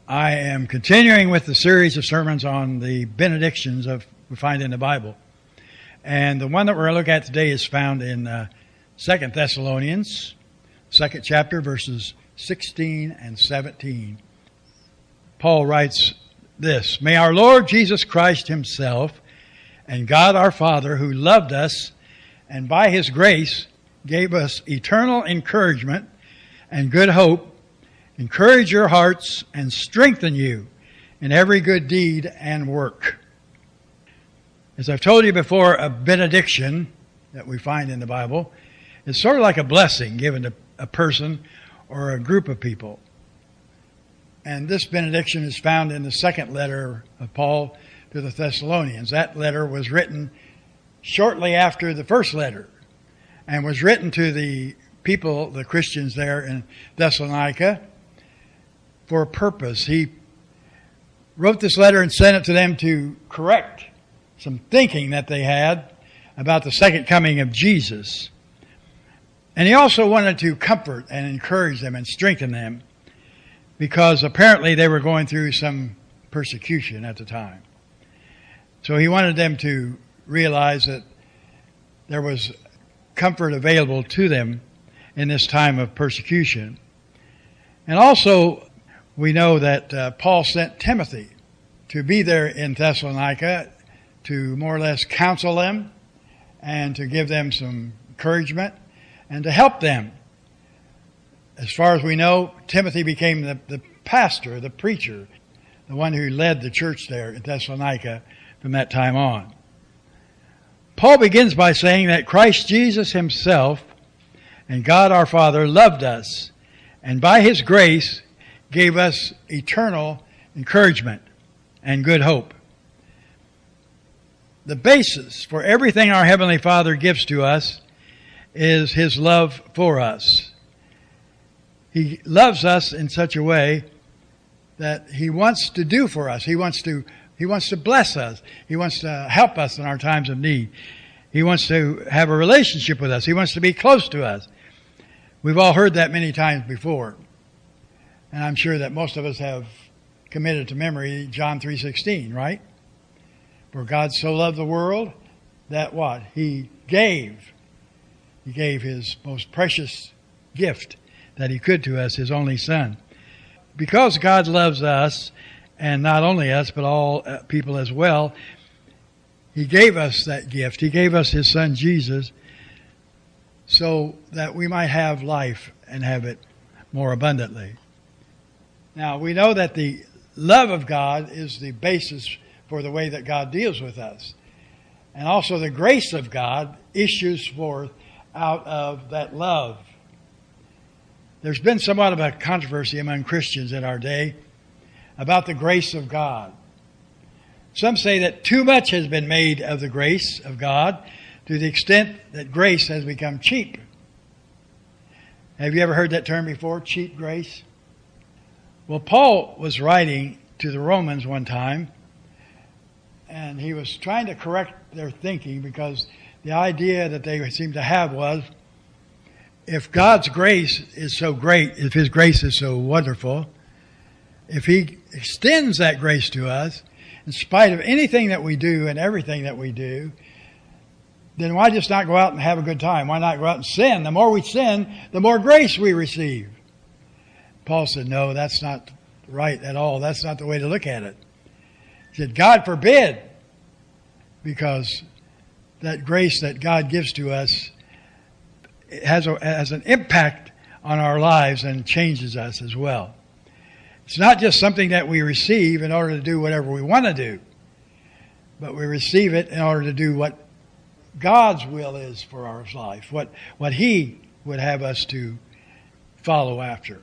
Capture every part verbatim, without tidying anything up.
I am continuing with the series of sermons on the benedictions of we find in the Bible. And the one that we're going to look at today is found in uh, Second Thessalonians, second chapter, verses sixteen and seventeen. Paul writes this: May our Lord Jesus Christ himself and God our Father, who loved us and by his grace gave us eternal encouragement and good hope, encourage your hearts and strengthen you in every good deed and work. As I've told you before, a benediction that we find in the Bible is sort of like a blessing given to a person or a group of people. And this benediction is found in the second letter of Paul to the Thessalonians. That letter was written shortly after the first letter and was written to the people, the Christians there in Thessalonica, for a purpose. He wrote this letter and sent it to them to correct some thinking that they had about the second coming of Jesus. And he also wanted to comfort and encourage them and strengthen them because apparently they were going through some persecution at the time. So he wanted them to realize that there was comfort available to them in this time of persecution. And also, we know that uh, Paul sent Timothy to be there in Thessalonica to more or less counsel them and to give them some encouragement and to help them. As far as we know, Timothy became the, the pastor, the preacher, the one who led the church there in Thessalonica from that time on. Paul begins by saying that Christ Jesus himself and God our Father loved us and by his grace gave us eternal encouragement and good hope. The basis for everything our Heavenly Father gives to us is his love for us. He loves us in such a way that he wants to do for us. He wants to, he wants to bless us. He wants to help us in our times of need. He wants to have a relationship with us. He wants to be close to us. We've all heard that many times before. And I'm sure that most of us have committed to memory John three sixteen, right? For God so loved the world that what? He gave. He gave his most precious gift that he could to us, his only Son. Because God loves us, and not only us, but all people as well, he gave us that gift. He gave us his Son, Jesus, so that we might have life and have it more abundantly. Now, we know that the love of God is the basis for the way that God deals with us. And also the grace of God issues forth out of that love. There's been somewhat of a controversy among Christians in our day about the grace of God. Some say that too much has been made of the grace of God to the extent that grace has become cheap. Have you ever heard that term before, cheap grace? Well, Paul was writing to the Romans one time, and he was trying to correct their thinking because the idea that they seemed to have was, if God's grace is so great, if his grace is so wonderful, if he extends that grace to us, in spite of anything that we do and everything that we do, then why just not go out and have a good time? Why not go out and sin? The more we sin, the more grace we receive. Paul said, no, that's not right at all. That's not the way to look at it. He said, God forbid, because that grace that God gives to us has, a, has an impact on our lives and changes us as well. It's not just something that we receive in order to do whatever we want to do, but we receive it in order to do what God's will is for our life, what, what he would have us to follow after.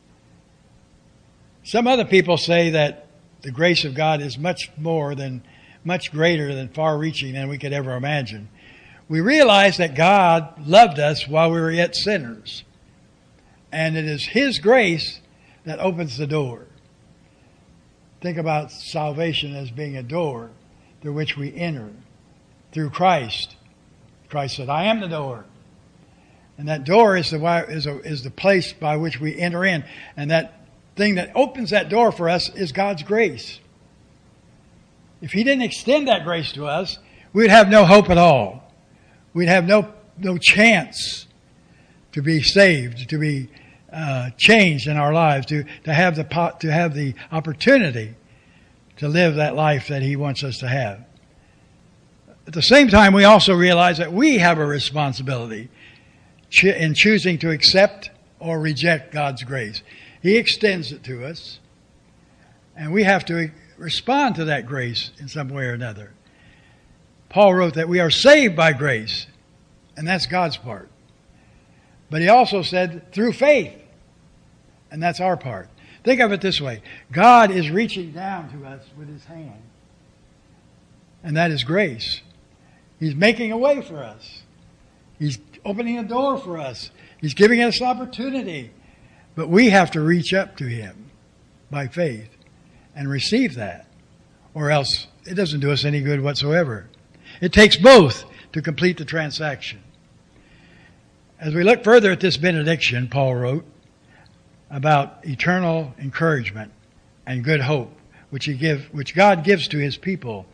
Some other people say that the grace of God is much more than, much greater than far-reaching than we could ever imagine. We realize that God loved us while we were yet sinners. And it is his grace that opens the door. Think about salvation as being a door through which we enter through Christ. Christ said, I am the door. And that door is the, is, a, is the place by which we enter in. And that thing that opens that door for us is God's grace. If He didn't extend that grace to us, we'd have no hope at all. We'd have no no chance to be saved, to be uh, changed in our lives, to to have the po- to have the opportunity to live that life that He wants us to have. At the same time, we also realize that we have a responsibility in choosing to accept or reject God's grace. He extends it to us, and we have to respond to that grace in some way or another. Paul wrote that we are saved by grace, and that's God's part. But he also said through faith, and that's our part. Think of it this way. God is reaching down to us with His hand, and that is grace. He's making a way for us. He's opening a door for us. He's giving us opportunity. But we have to reach up to Him by faith and receive that, or else it doesn't do us any good whatsoever. It takes both to complete the transaction. As we look further at this benediction, Paul wrote about eternal encouragement and good hope, which he give, which God gives to His people.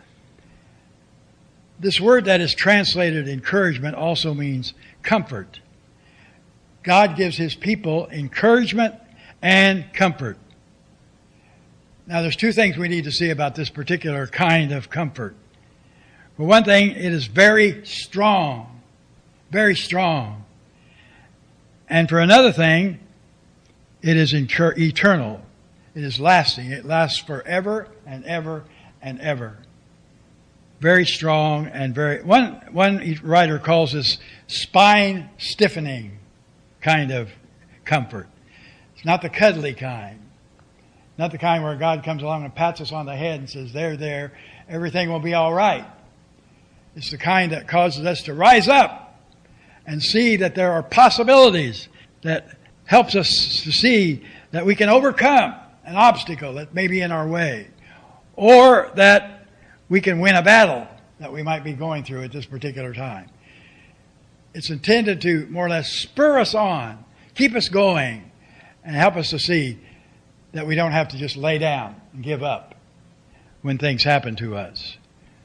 This word that is translated encouragement also means comfort. God gives His people encouragement and comfort. Now, there's two things we need to see about this particular kind of comfort. For one thing, it is very strong, very strong. And for another thing, it is eternal. It is lasting. It lasts forever and ever and ever. Very strong and very... One, one writer calls this spine stiffening kind of comfort. It's not the cuddly kind. Not the kind where God comes along and pats us on the head and says, there, there, everything will be all right. It's the kind that causes us to rise up and see that there are possibilities, that helps us to see that we can overcome an obstacle that may be in our way, or that we can win a battle that we might be going through at this particular time. It's intended to more or less spur us on, keep us going, and help us to see that we don't have to just lay down and give up when things happen to us.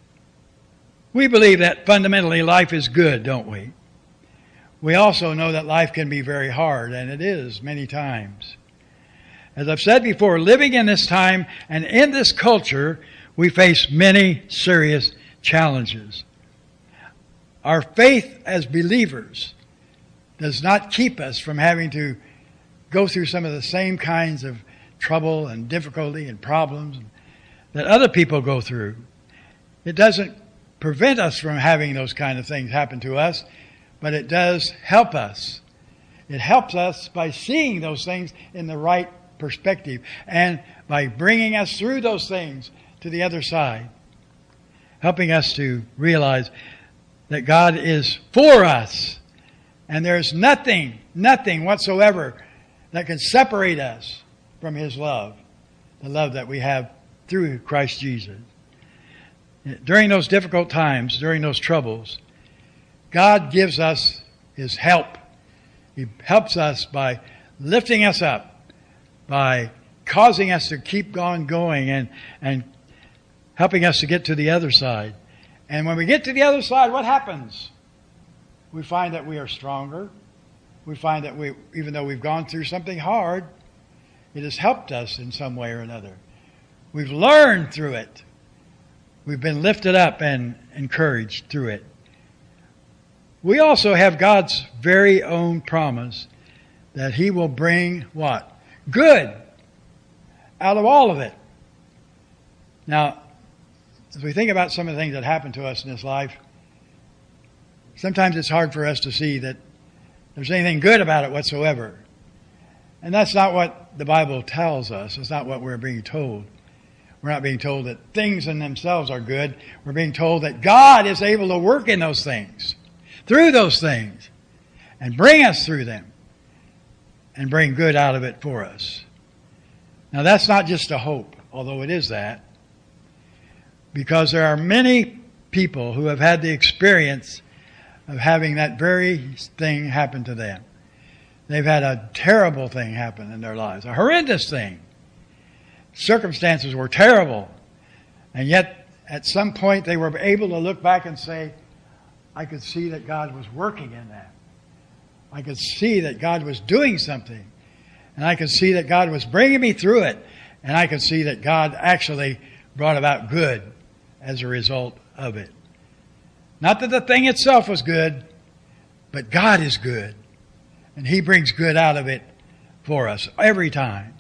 We believe that fundamentally life is good, don't we? We also know that life can be very hard, and it is many times. As I've said before, living in this time and in this culture, we face many serious challenges. Our faith as believers does not keep us from having to go through some of the same kinds of trouble and difficulty and problems that other people go through. It doesn't prevent us from having those kind of things happen to us, but it does help us. It helps us by seeing those things in the right perspective and by bringing us through those things to the other side, helping us to realize that God is for us and there's nothing, nothing whatsoever that can separate us from His love, the love that we have through Christ Jesus. During those difficult times, during those troubles, God gives us His help. He helps us by lifting us up, by causing us to keep on going and, and helping us to get to the other side. And when we get to the other side, what happens? We find that we are stronger. We find that we, even though we've gone through something hard, it has helped us in some way or another. We've learned through it. We've been lifted up and encouraged through it. We also have God's very own promise that He will bring what? Good out of all of it. Now, as we think about some of the things that happen to us in this life, sometimes it's hard for us to see that there's anything good about it whatsoever. And that's not what the Bible tells us. It's not what we're being told. We're not being told that things in themselves are good. We're being told that God is able to work in those things, through those things, and bring us through them, and bring good out of it for us. Now that's not just a hope, although it is that, because there are many people who have had the experience of having that very thing happen to them. They've had a terrible thing happen in their lives, a horrendous thing. Circumstances were terrible. And yet, at some point, they were able to look back and say, I could see that God was working in that. I could see that God was doing something. And I could see that God was bringing me through it. And I could see that God actually brought about good as a result of it. Not that the thing itself was good, but God is good. And He brings good out of it for us every time.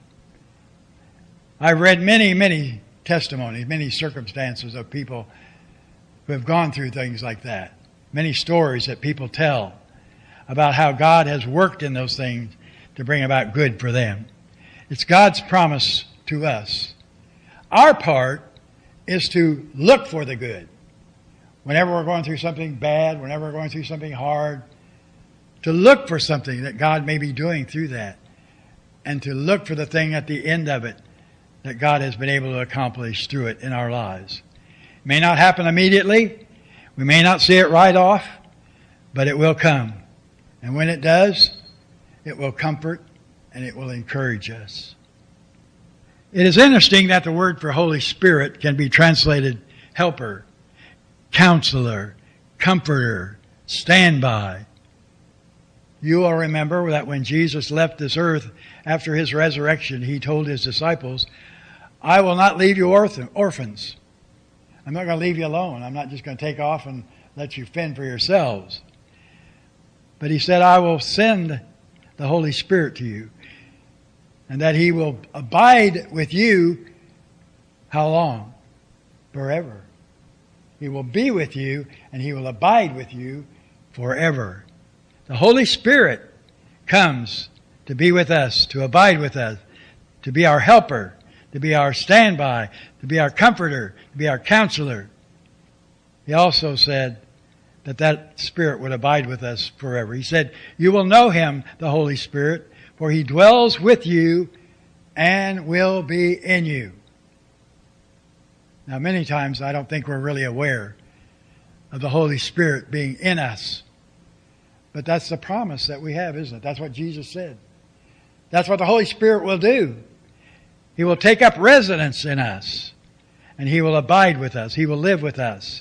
I've read many, many testimonies, many circumstances of people who have gone through things like that. Many stories that people tell about how God has worked in those things to bring about good for them. It's God's promise to us. Our part is to look for the good. Whenever we're going through something bad, whenever we're going through something hard, to look for something that God may be doing through that, and to look for the thing at the end of it that God has been able to accomplish through it in our lives. It may not happen immediately. We may not see it right off, but it will come. And when it does, it will comfort and it will encourage us. It is interesting that the word for Holy Spirit can be translated helper, counselor, comforter, standby. You will remember that when Jesus left this earth after His resurrection, He told His disciples, I will not leave you orphan, orphans. I'm not going to leave you alone. I'm not just going to take off and let you fend for yourselves. But He said, I will send the Holy Spirit to you. And that He will abide with you, how long? Forever. He will be with you and He will abide with you forever. The Holy Spirit comes to be with us, to abide with us, to be our helper, to be our standby, to be our comforter, to be our counselor. He also said that that Spirit would abide with us forever. He said, you will know Him, the Holy Spirit, for He dwells with you and will be in you. Now, many times I don't think we're really aware of the Holy Spirit being in us. But that's the promise that we have, isn't it? That's what Jesus said. That's what the Holy Spirit will do. He will take up residence in us. And He will abide with us. He will live with us.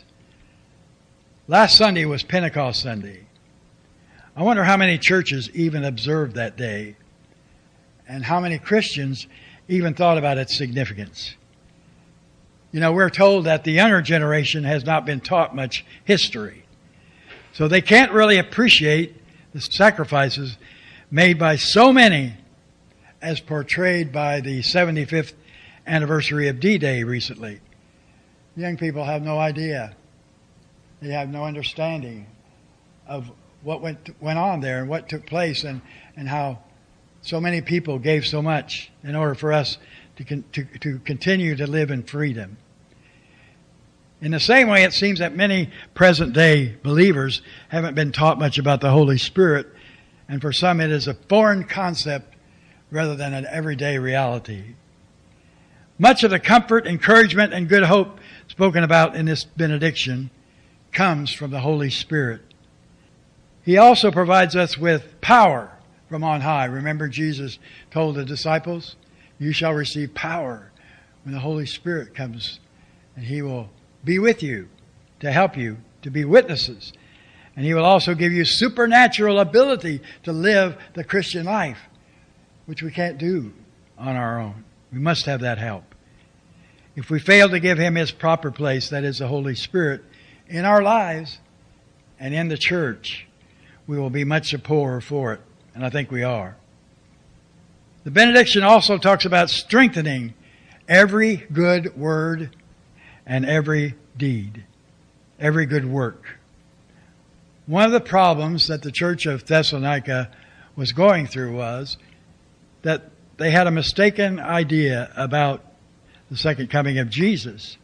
Last Sunday was Pentecost Sunday. I wonder how many churches even observed that day. And how many Christians even thought about its significance. You know, we're told that the younger generation has not been taught much history. So they can't really appreciate the sacrifices made by so many as portrayed by the seventy-fifth anniversary of D-Day recently. Young people have no idea. They have no understanding of what went went on there and what took place and, and how so many people gave so much in order for us to, con- to, to continue to live in freedom. In the same way, it seems that many present-day believers haven't been taught much about the Holy Spirit, and for some it is a foreign concept rather than an everyday reality. Much of the comfort, encouragement, and good hope spoken about in this benediction comes from the Holy Spirit. He also provides us with power from on high. Remember, Jesus told the disciples, you shall receive power when the Holy Spirit comes, and He will be with you to help you to be witnesses. And He will also give you supernatural ability to live the Christian life, which we can't do on our own. We must have that help. If we fail to give Him His proper place, that is the Holy Spirit, in our lives and in the church, we will be much the poorer for it. And I think we are. The benediction also talks about strengthening every good word and every deed, every good work. One of the problems that the church of Thessalonica was going through was that they had a mistaken idea about the second coming of Jesus.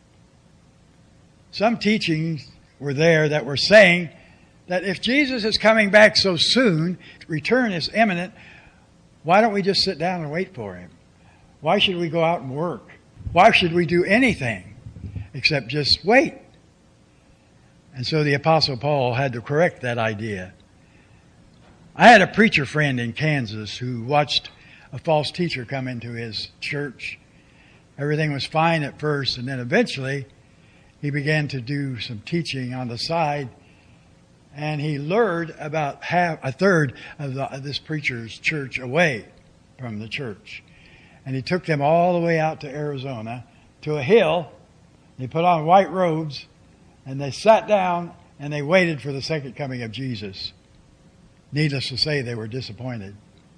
Some teachings were there that were saying that if Jesus is coming back so soon, return is imminent, why don't we just sit down and wait for Him? Why should we go out and work? Why should we do anything except just wait? And so the Apostle Paul had to correct that idea. I had a preacher friend in Kansas who watched a false teacher come into his church. Everything was fine at first, and then eventually he began to do some teaching on the side, and he lured about half, a third of, the, of this preacher's church away from the church. And he took them all the way out to Arizona to a hill. They put on white robes, and they sat down, and they waited for the second coming of Jesus. Needless to say, they were disappointed.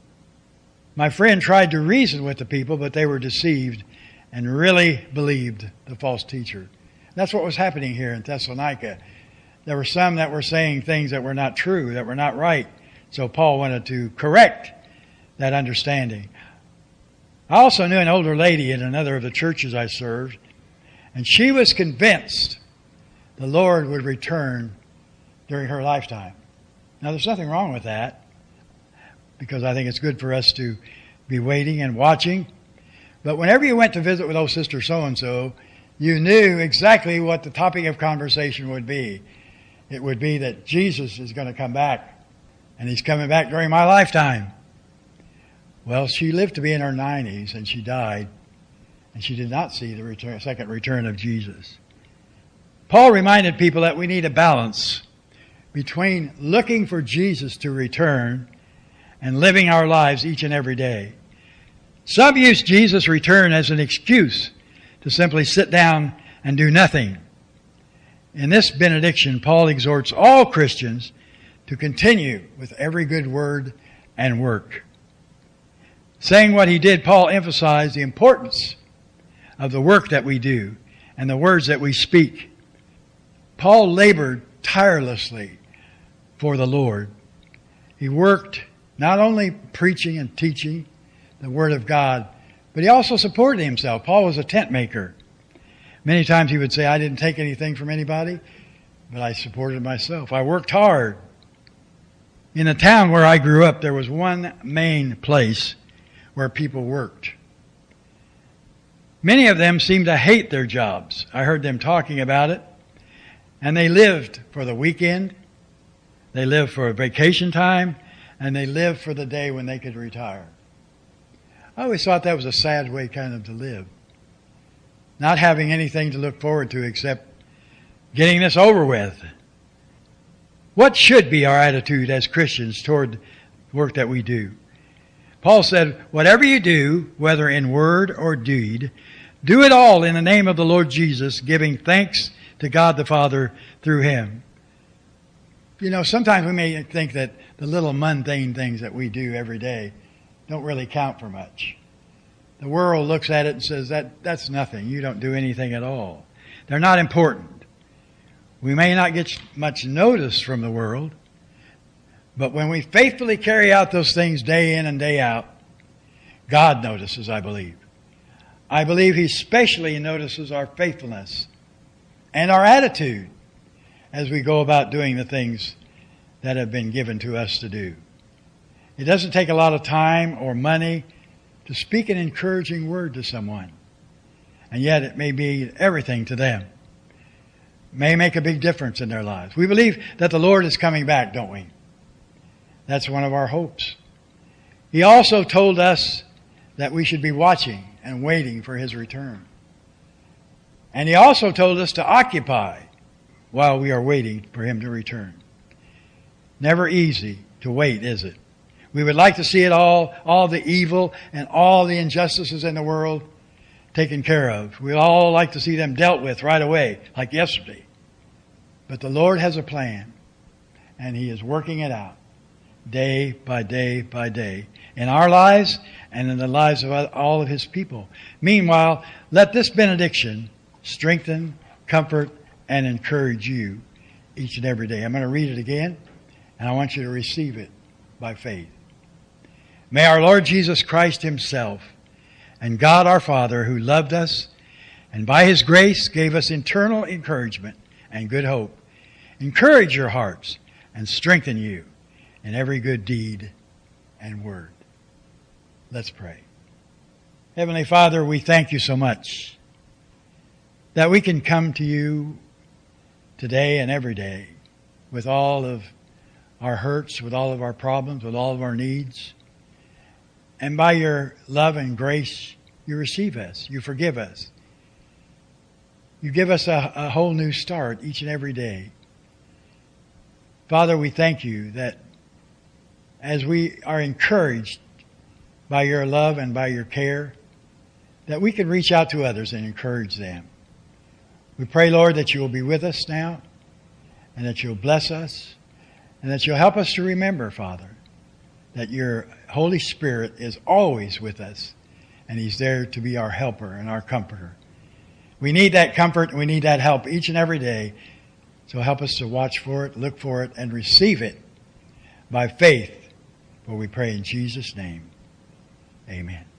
My friend tried to reason with the people, but they were deceived and really believed the false teacher. That's what was happening here in Thessalonica. There were some that were saying things that were not true, that were not right. So Paul wanted to correct that understanding. I also knew an older lady in another of the churches I served, and she was convinced the Lord would return during her lifetime. Now, there's nothing wrong with that, because I think it's good for us to be waiting and watching. But whenever you went to visit with old sister so-and-so, you knew exactly what the topic of conversation would be. It would be that Jesus is going to come back, and he's coming back during my lifetime. Well, she lived to be in her nineties, and she died, and she did not see the return, second return of Jesus. Paul reminded people that we need a balance between looking for Jesus to return and living our lives each and every day. Some use Jesus' return as an excuse to simply sit down and do nothing. In this benediction, Paul exhorts all Christians to continue with every good word and work. Saying what he did, Paul emphasized the importance of the work that we do and the words that we speak. Paul labored tirelessly for the Lord. He worked not only preaching and teaching the Word of God, but he also supported himself. Paul was a tent maker. Many times he would say, I didn't take anything from anybody, but I supported myself. I worked hard. In the town where I grew up, there was one main place where people worked. Many of them seemed to hate their jobs. I heard them talking about it. And they lived for the weekend. They lived for vacation time. And they lived for the day when they could retire. I always thought that was a sad way kind of to live. Not having anything to look forward to except getting this over with. What should be our attitude as Christians toward the work that we do? Paul said, whatever you do, whether in word or deed, do it all in the name of the Lord Jesus, giving thanks to God the Father through him. You know, sometimes we may think that the little mundane things that we do every day don't really count for much. The world looks at it and says, that that's nothing. You don't do anything at all. They're not important. We may not get much notice from the world, but when we faithfully carry out those things day in and day out, God notices, I believe. I believe he especially notices our faithfulness and our attitude as we go about doing the things that have been given to us to do. It doesn't take a lot of time or money to speak an encouraging word to someone, and yet it may be everything to them. It may make a big difference in their lives. We believe that the Lord is coming back, don't we? That's one of our hopes. He also told us that we should be watching and waiting for his return. And he also told us to occupy while we are waiting for him to return. Never easy to wait, is it? We would like to see it all, all the evil and all the injustices in the world taken care of. We'd all like to see them dealt with right away, like yesterday. But the Lord has a plan, and he is working it out day by day by day in our lives and in the lives of all of his people. Meanwhile, let this benediction strengthen, comfort, and encourage you each and every day. I'm going to read it again, and I want you to receive it by faith. May our Lord Jesus Christ himself and God our Father, who loved us and by his grace gave us eternal encouragement and good hope, encourage your hearts and strengthen you in every good deed and word. Let's pray. Heavenly Father, we thank you so much that we can come to you today and every day with all of our hurts, with all of our problems, with all of our needs. And by your love and grace, you receive us. You forgive us. You give us a, a whole new start each and every day. Father, we thank you that as we are encouraged by your love and by your care, that we can reach out to others and encourage them. We pray, Lord, that you will be with us now, and that you'll bless us, and that you'll help us to remember, Father, that your Holy Spirit is always with us, and he's there to be our helper and our comforter. We need that comfort and we need that help each and every day. So help us to watch for it, look for it, and receive it by faith. For we pray in Jesus' name. Amen.